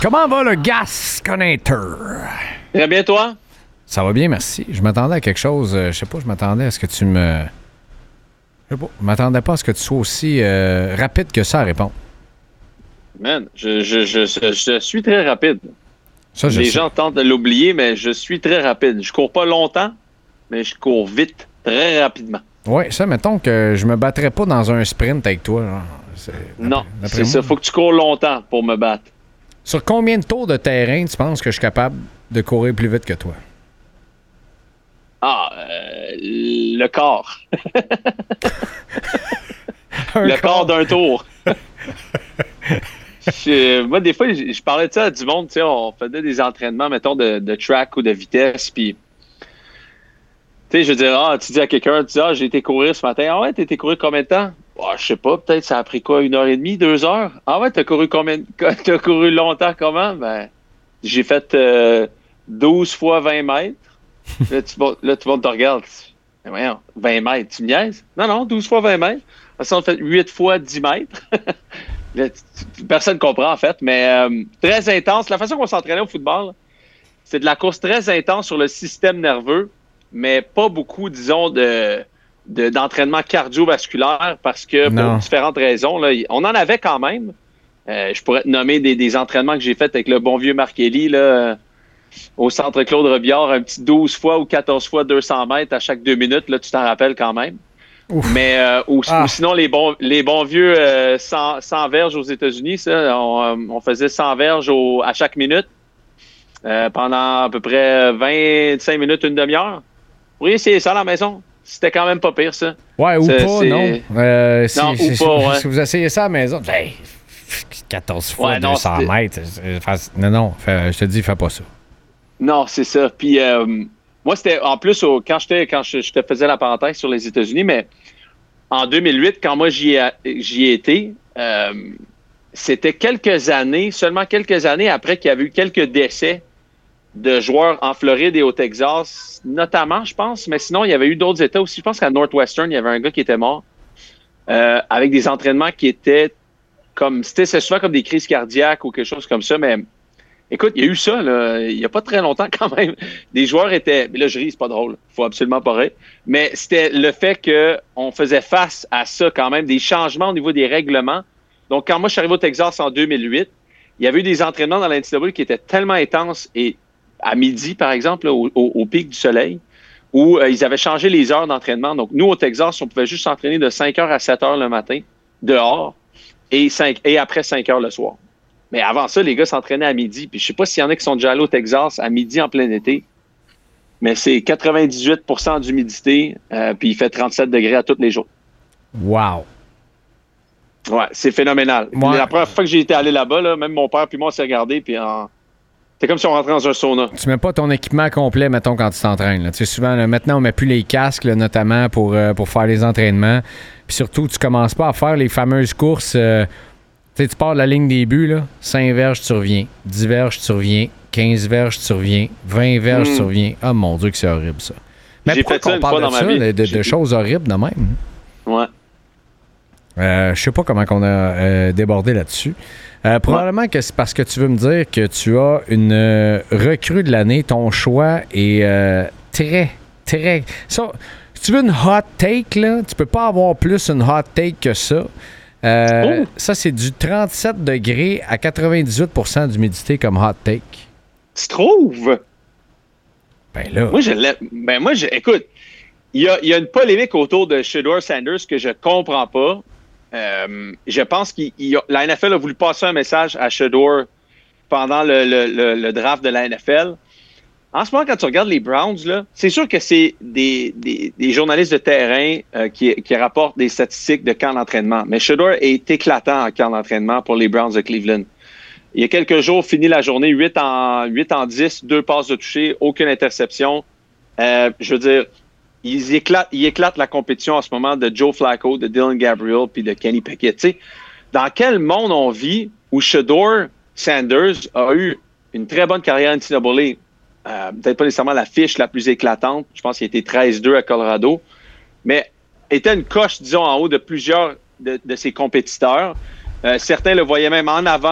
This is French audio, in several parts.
Comment va le Gasconator? Très bien, toi? Ça va bien, merci. Je m'attendais à quelque chose. Je sais pas, je m'attendais à ce que tu me... Je sais pas, je m'attendais pas à ce que tu sois aussi rapide que ça à répondre. Man, je suis très rapide. Ça, Les gens tentent de l'oublier, mais je suis très rapide. Je cours pas longtemps, mais je cours vite, très rapidement. Oui, ça, mettons que je me battrais pas dans un sprint avec toi. Genre. Non, c'est ça. Faut que tu cours longtemps pour me battre. Sur combien de tours de terrain tu penses que je suis capable de courir plus vite que toi? Le quart. Le quart d'un tour. Moi, des fois, je parlais de ça à du monde. Tu sais, on faisait des entraînements, mettons, de track ou de vitesse. Puis, tu sais, je veux dire, tu dis à quelqu'un, tu dis, j'ai été courir ce matin. Ah ouais, t'as été courir combien de temps? Je sais pas, peut-être ça a pris quoi, 1h30, 2 heures? Ah ouais, t'as couru T'as couru longtemps comment? Ben, j'ai fait 12 fois 20 mètres. Là, tu vas te regarder. Voyons, 20 mètres, tu me niaises? Non, 12 fois 20 mètres. Ça, on fait 8 fois 10 mètres. Là, personne ne comprend, en fait, mais très intense. La façon qu'on s'entraînait au football, c'est de la course très intense sur le système nerveux, mais pas beaucoup, disons, d'entraînement cardiovasculaire parce que pour différentes raisons, là, on en avait quand même. Je pourrais te nommer des entraînements que j'ai faits avec le bon vieux Markelly, là, au centre Claude Robillard, un petit 12 fois ou 14 fois 200 mètres à chaque 2 minutes. Là, tu t'en rappelles quand même. Ouf. Mais ou sinon, les bons vieux 100 verges aux États-Unis, ça, on faisait 100 verges à chaque minute pendant à peu près 25 minutes, une demi-heure. Vous pourriez essayer ça à la maison. C'était quand même pas pire, ça. Ouais, ou pas, non. Non, ou pas, ouais. Si vous essayez ça à la maison, 14 fois 200 mètres. Non, je te dis, fais pas ça. Non, c'est ça. Puis moi, c'était en plus quand je te faisais la parenthèse sur les États-Unis, mais en 2008, quand moi j'y ai été, c'était seulement quelques années après qu'il y avait eu quelques décès de joueurs en Floride et au Texas, notamment, je pense, mais sinon, il y avait eu d'autres États aussi. Je pense qu'à Northwestern, il y avait un gars qui était mort avec des entraînements qui étaient c'est souvent comme des crises cardiaques ou quelque chose comme ça, mais écoute, il y a eu ça, là, il n'y a pas très longtemps quand même. Des joueurs étaient... Là, je ris, c'est pas drôle. Faut absolument pas rire. Mais c'était le fait qu'on faisait face à ça quand même, des changements au niveau des règlements. Donc, quand moi, je suis arrivé au Texas en 2008, il y avait eu des entraînements dans la NCAA qui étaient tellement intenses et à midi, par exemple, là, au pic du soleil, où ils avaient changé les heures d'entraînement. Donc, nous, au Texas, on pouvait juste s'entraîner de 5h à 7h le matin, dehors, et après 5h le soir. Mais avant ça, les gars s'entraînaient à midi. Puis je sais pas s'il y en a qui sont déjà allés au Texas à midi en plein été. Mais c'est 98% d'humidité. Puis il fait 37 degrés à tous les jours. Wow! Ouais, c'est phénoménal. Ouais. La première fois que j'ai été allé là-bas, là, même mon père puis moi, on s'est regardé. Puis c'est comme si on rentrait dans un sauna. Tu mets pas ton équipement complet, mettons, quand tu t'entraînes. Tu sais, souvent, là, maintenant, on met plus les casques, là, notamment pour faire les entraînements. Puis surtout, tu commences pas à faire les fameuses courses... Tu sais, tu pars de la ligne des buts, là, 5 verges, tu reviens. 10 verges, tu reviens. 15 verges, tu reviens. 20 verges, tu reviens. Ah, mon Dieu, que c'est horrible, ça. Mais j'ai pourquoi fait ça qu'on parle de ça, de choses horribles de même? Ouais. Je sais pas comment on a débordé là-dessus. Probablement que c'est parce que tu veux me dire que tu as une recrue de l'année. Ton choix est très, très... Ça, si tu veux une hot take, là, tu peux pas avoir plus une hot take que ça. Ça, c'est du 37 degrés à 98% d'humidité comme hot take. Tu trouves? Ben là... Moi, je l'aime. Ben moi, écoute, il y a une polémique autour de Shedeur Sanders que je comprends pas. Je pense que la NFL a voulu passer un message à Shedeur pendant le draft de la NFL. En ce moment, quand tu regardes les Browns, là, c'est sûr que c'est des journalistes de terrain qui rapportent des statistiques de camp d'entraînement. Mais Shedeur est éclatant en camp d'entraînement pour les Browns de Cleveland. Il y a quelques jours, fini la journée, 8 en 10, 2 passes de toucher, aucune interception. Je veux dire, ils éclatent la compétition en ce moment de Joe Flacco, de Dylan Gabriel puis de Kenny Pickett. Tu sais, dans quel monde on vit où Shedeur Sanders a eu une très bonne carrière NCAA? Peut-être pas nécessairement la fiche la plus éclatante. Je pense qu'il a été 13-2 à Colorado. Mais était une coche, disons, en haut de plusieurs de ses compétiteurs. Certains le voyaient même en avant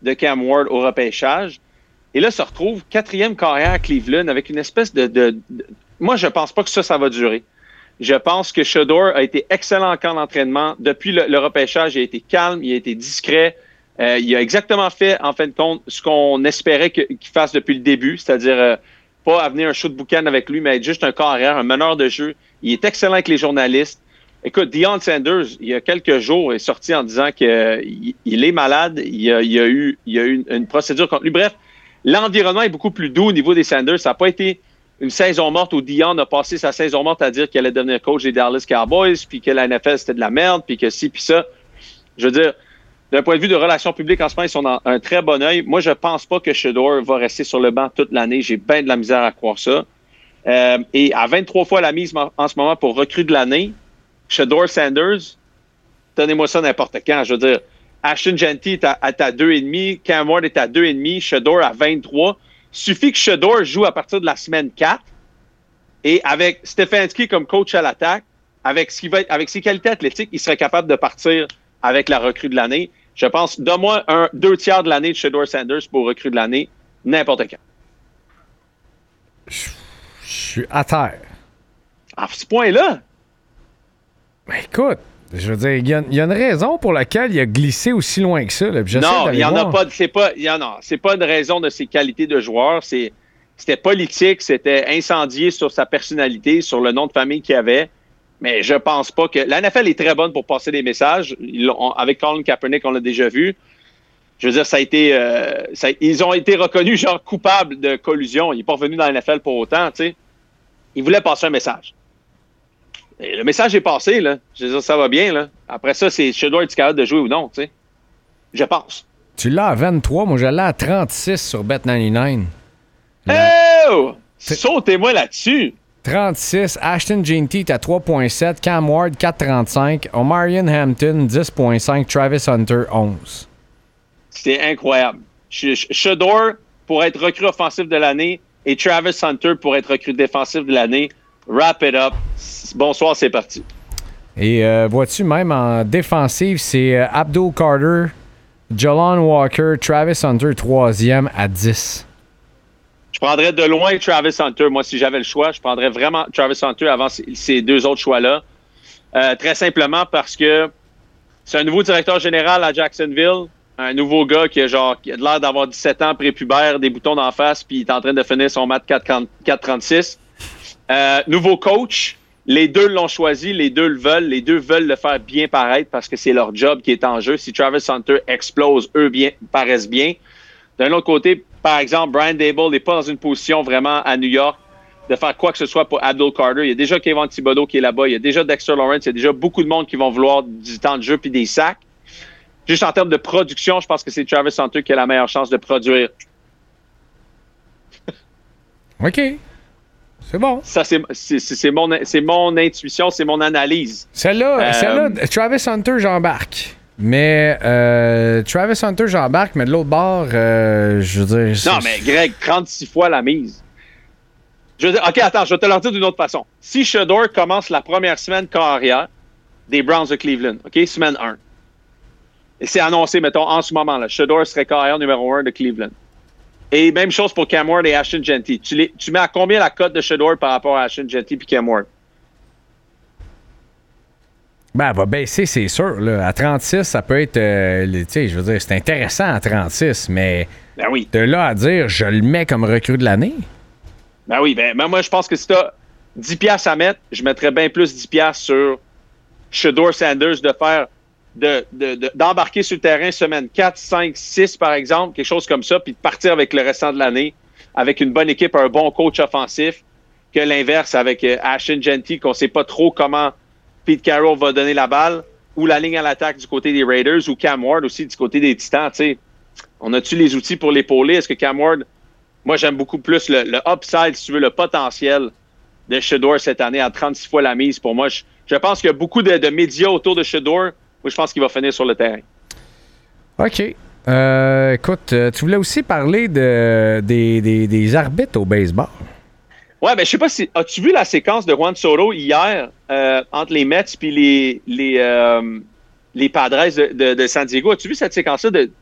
de Cam Ward au repêchage. Et là, se retrouve 4e carrière à Cleveland avec une espèce de... Moi, je pense pas que ça va durer. Je pense que Shedeur a été excellent en camp d'entraînement. Depuis le repêchage, il a été calme, il a été discret. Il a exactement fait, en fin de compte, ce qu'on espérait qu'il fasse depuis le début, c'est-à-dire pas amener un show de boucan avec lui, mais être juste un carrière, un meneur de jeu. Il est excellent avec les journalistes. Écoute, Deion Sanders, il y a quelques jours, est sorti en disant qu'il est malade. Il y a eu une procédure contre lui. Bref, l'environnement est beaucoup plus doux au niveau des Sanders. Ça n'a pas été une saison morte où Deion a passé sa saison morte à dire qu'il allait devenir coach des Dallas Cowboys, puis que la NFL, c'était de la merde, puis que ci, puis ça. Je veux dire, d'un point de vue de relations publiques, en ce moment, ils sont dans un très bon œil. Moi, je pense pas que Shedeur va rester sur le banc toute l'année. J'ai bien de la misère à croire ça. Et à 23 fois la mise en ce moment pour recrue de l'année, Shedeur Sanders, donnez-moi ça n'importe quand. Je veux dire, Ashton Jeanty est à 2,5, Cam Ward est à 2,5, Shedeur à 23. Suffit que Shedeur joue à partir de la semaine 4 et avec Stefanski comme coach à l'attaque, avec ses qualités athlétiques, il serait capable de partir avec la recrue de l'année. Je pense, donne-moi 2/3 de l'année de Shedeur Sanders pour recrue de l'année, n'importe quand. Je suis à terre. À ce point-là? Ben écoute, je veux dire, il y a une raison pour laquelle il a glissé aussi loin que ça. Là, non, il n'y en a pas. C'est pas une raison de ses qualités de joueur. C'était politique, c'était incendié sur sa personnalité, sur le nom de famille qu'il avait. Mais je pense pas que... La NFL est très bonne pour passer des messages. Avec Colin Kaepernick, on l'a déjà vu. Je veux dire, ça a été... ils ont été reconnus genre coupables de collusion. Il n'est pas revenu dans la NFL pour autant, tu sais. Il voulait passer un message. Et le message est passé, là. Je veux dire, ça va bien, là. Après ça, c'est Shedeur est capable de jouer ou non, tu sais. Je pense. Tu l'as à 23, moi je l'ai à 36 sur Bet99. Oh! Sautez-moi là-dessus! 36, Ashton Jeanty est à 3.7, Cam Ward 4.35, Omarion Hampton 10.5, Travis Hunter 11. C'est incroyable. Shedeur pour être recrue offensif de l'année et Travis Hunter pour être recrue défensif de l'année. Wrap it up. Bonsoir, c'est parti. Et vois-tu, même en défensive, c'est Abdul Carter, Jalon Walker, Travis Hunter 3e à 10. Je prendrais de loin Travis Hunter. Moi, si j'avais le choix, je prendrais vraiment Travis Hunter avant ces deux autres choix-là. Très simplement parce que c'est un nouveau directeur général à Jacksonville. Un nouveau gars qui a de l'air d'avoir 17 ans, prépubère, des boutons d'en face, puis il est en train de finir son maths 436. Nouveau coach. Les deux l'ont choisi, les deux le veulent. Les deux veulent le faire bien paraître parce que c'est leur job qui est en jeu. Si Travis Hunter explose, eux paraissent bien. D'un autre côté, par exemple, Brian Daboll n'est pas dans une position vraiment à New York de faire quoi que ce soit pour Abdul Carter. Il y a déjà Kayvon Thibodeau qui est là-bas. Il y a déjà Dexter Lawrence. Il y a déjà beaucoup de monde qui vont vouloir du temps de jeu puis des sacs. Juste en termes de production, je pense que c'est Travis Hunter qui a la meilleure chance de produire. OK. C'est bon. Ça, c'est mon intuition, c'est mon analyse. Celle-là, Travis Hunter, j'embarque. Mais Travis Hunter, j'embarque, mais de l'autre bord, je veux dire... Non, mais Greg, 36 fois la mise. Je veux dire, OK, attends, je vais te le dire d'une autre façon. Si Shedeur commence la première semaine carrière des Browns de Cleveland, OK, semaine 1, et c'est annoncé, mettons, en ce moment-là, Shedeur serait carrière numéro 1 de Cleveland. Et même chose pour Cam Ward et Ashton Jeanty. Tu mets à combien la cote de Shedeur par rapport à Ashton Jeanty et Cam Ward? Ben, elle va baisser, c'est sûr. Là. À 36, ça peut être... tu sais, je veux dire, c'est intéressant à 36, mais ben oui. De là à dire, je le mets comme recrue de l'année? Ben oui, ben moi, je pense que si tu as 10$ à mettre, je mettrais bien plus 10$ sur Shedeur Sanders de faire... d'embarquer sur le terrain semaine 4, 5, 6 par exemple, quelque chose comme ça, puis de partir avec le restant de l'année avec une bonne équipe, un bon coach offensif, que l'inverse avec Ashton Jeanty, qu'on ne sait pas trop comment Pete Carroll va donner la balle, ou la ligne à l'attaque du côté des Raiders, ou Cam Ward aussi du côté des Titans. T'sais. On a-tu les outils pour l'épauler? Est-ce que Cam Ward... Moi, j'aime beaucoup plus le upside, si tu veux, le potentiel de Shedeur cette année à 36 fois la mise. Pour moi, je pense qu'il y a beaucoup de médias autour de Shedeur. Moi, je pense qu'il va finir sur le terrain. OK. Écoute, tu voulais aussi parler des arbitres au baseball. Ouais, ben je sais pas si... As-tu vu la séquence de Juan Soto hier entre les Mets et les Padres de San Diego? As-tu vu cette séquence-là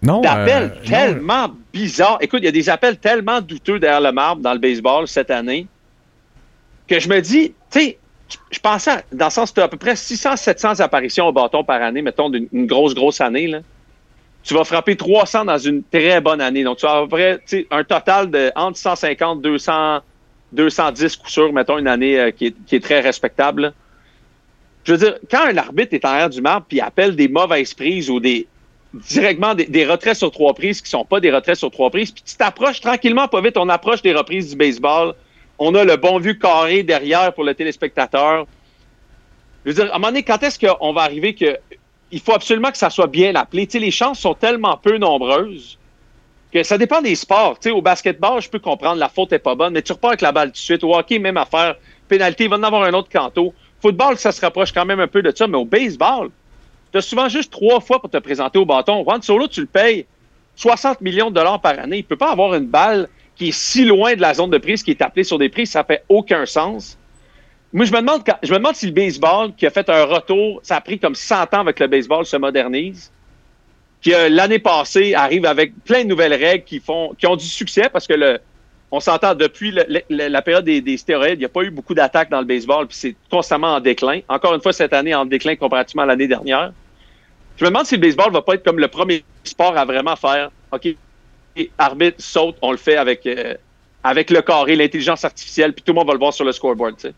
d'appels tellement bizarres. Écoute, il y a des appels tellement douteux derrière le marbre dans le baseball cette année que je me dis, tu sais, je pensais, dans le sens que tu as à peu près 600-700 apparitions au bâton par année, mettons, d'une grosse année, là. Tu vas frapper 300 dans une très bonne année. Donc, tu as à peu près un total de entre 150, 200, 210 coups sûrs, mettons, une année qui est très respectable. Je veux dire, quand un arbitre est en arrière du marbre puis appelle des mauvaises prises ou directement des retraits sur 3 prises qui sont pas des retraits sur 3 prises, puis tu t'approches tranquillement, pas vite, on approche des reprises du baseball. On a le bon vieux carré derrière pour le téléspectateur. Je veux dire, à un moment donné, quand est-ce qu'on va arriver que il faut absolument que ça soit bien appelé? Tu sais, les chances sont tellement peu nombreuses que ça dépend des sports. Tu sais, au basketball, je peux comprendre, la faute est pas bonne, mais tu repars avec la balle tout de suite. Au hockey, même affaire. Pénalité, il va en avoir un autre canto. Football, ça se rapproche quand même un peu de ça, mais au baseball, tu as souvent juste 3 fois pour te présenter au bâton. Juan Solo, tu le payes 60 millions de dollars par année. Il ne peut pas avoir une balle qui est si loin de la zone de prise, qui est appelée sur des prises. Ça fait aucun sens. Moi, je me demande si le baseball, qui a fait un retour, ça a pris comme 100 ans avec le baseball, se modernise, qui l'année passée arrive avec plein de nouvelles règles qui ont du succès parce que on s'entend depuis la période des stéroïdes, il n'y a pas eu beaucoup d'attaques dans le baseball, puis c'est constamment en déclin. Encore une fois, cette année, en déclin comparativement à l'année dernière. Je me demande si le baseball va pas être comme le premier sport à vraiment faire OK, arbitre saute, on le fait avec le carré, l'intelligence artificielle, puis tout le monde va le voir sur le scoreboard, tu sais.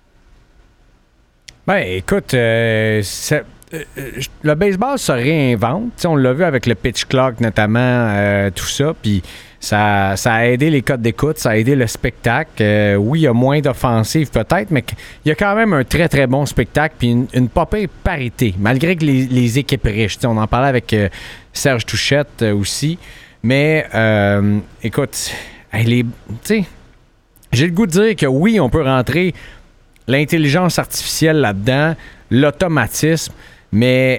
Ben, écoute, le baseball se réinvente. T'sais, on l'a vu avec le pitch clock, notamment, tout ça. Puis ça a aidé les codes d'écoute, ça a aidé le spectacle. Oui, il y a moins d'offensives peut-être, mais il y a quand même un très, très bon spectacle. Puis une pas pire parité, malgré que les équipes riches. On en parlait avec Serge Touchette aussi. Mais, écoute, j'ai le goût de dire que oui, on peut rentrer l'intelligence artificielle là-dedans, l'automatisme, mais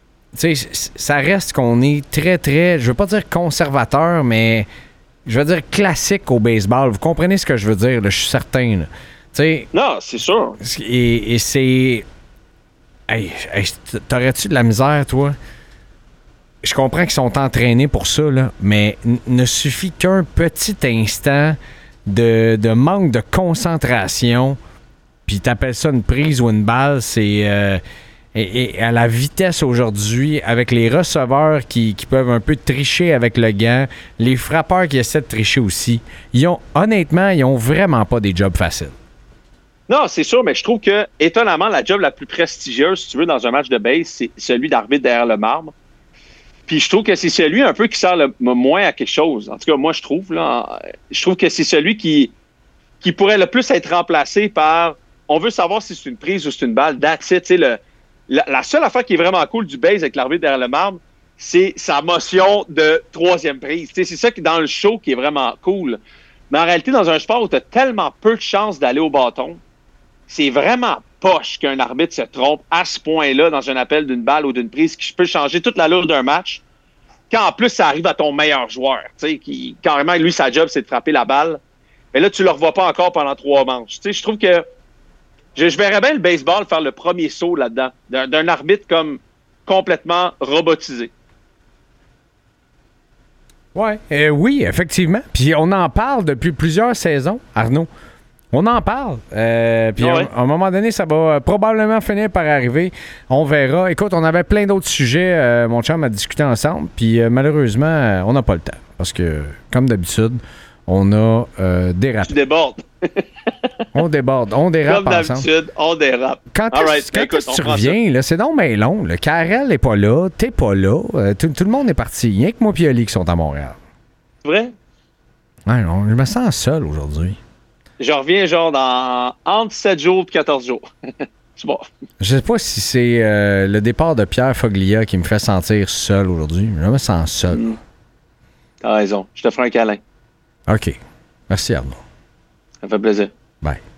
ça reste qu'on est très, très, je veux pas dire conservateur, mais je veux dire classique au baseball. Vous comprenez ce que je veux dire, là, je suis certain. Non, c'est sûr. Et c'est... Hey, t'aurais-tu de la misère, toi? Je comprends qu'ils sont entraînés pour ça, là, mais ne suffit qu'un petit instant de manque de concentration, puis t'appelles ça une prise ou une balle, c'est... et à la vitesse aujourd'hui, avec les receveurs qui peuvent un peu tricher avec le gant, les frappeurs qui essaient de tricher aussi, honnêtement, ils ont vraiment pas des jobs faciles. Non, c'est sûr, mais je trouve que, étonnamment, la job la plus prestigieuse, si tu veux, dans un match de base, c'est celui d'arbitre derrière le marbre. Puis je trouve que c'est celui un peu qui sert le moins à quelque chose. En tout cas, moi, je trouve que c'est celui qui pourrait le plus être remplacé par... On veut savoir si c'est une prise ou c'est une balle. That's it. La seule affaire qui est vraiment cool du base avec l'arbitre derrière le marbre, c'est sa motion de 3e prise. C'est ça qui est dans le show qui est vraiment cool. Mais en réalité, dans un sport où tu as tellement peu de chances d'aller au bâton, c'est vraiment poche qu'un arbitre se trompe à ce point-là dans un appel d'une balle ou d'une prise qui peut changer toute l'allure d'un match. Quand en plus, ça arrive à ton meilleur joueur, qui carrément, lui, sa job, c'est de frapper la balle. Mais là, tu ne le revois pas encore pendant 3 manches. Je trouve que je verrais bien le baseball faire le premier saut là-dedans, d'un arbitre comme complètement robotisé. Ouais, oui, effectivement. Puis on en parle depuis plusieurs saisons, Arnaud. On en parle. Puis à un moment donné, ça va probablement finir par arriver. On verra. Écoute, on avait plein d'autres sujets, mon chum, à discuter ensemble. Puis malheureusement, on n'a pas le temps. Parce que, comme d'habitude, on a dérapé. Tu débordes. On déborde. On dérape comme ensemble. Comme d'habitude, on dérape. Quand est-ce que tu reviens? Là, c'est donc bien long. Le Karel n'est pas là. T'es pas là. Tout le monde est parti. Rien que moi et Oli qui sont à Montréal. C'est vrai? Ouais, non, je me sens seul aujourd'hui. Je reviens genre entre 7 jours et 14 jours. C'est bon. Je sais pas si c'est le départ de Pierre Foglia qui me fait sentir seul aujourd'hui. Je me sens seul. T'as raison. Je te ferai un câlin. OK. Merci, Arnaud. Ça fait plaisir. Bye.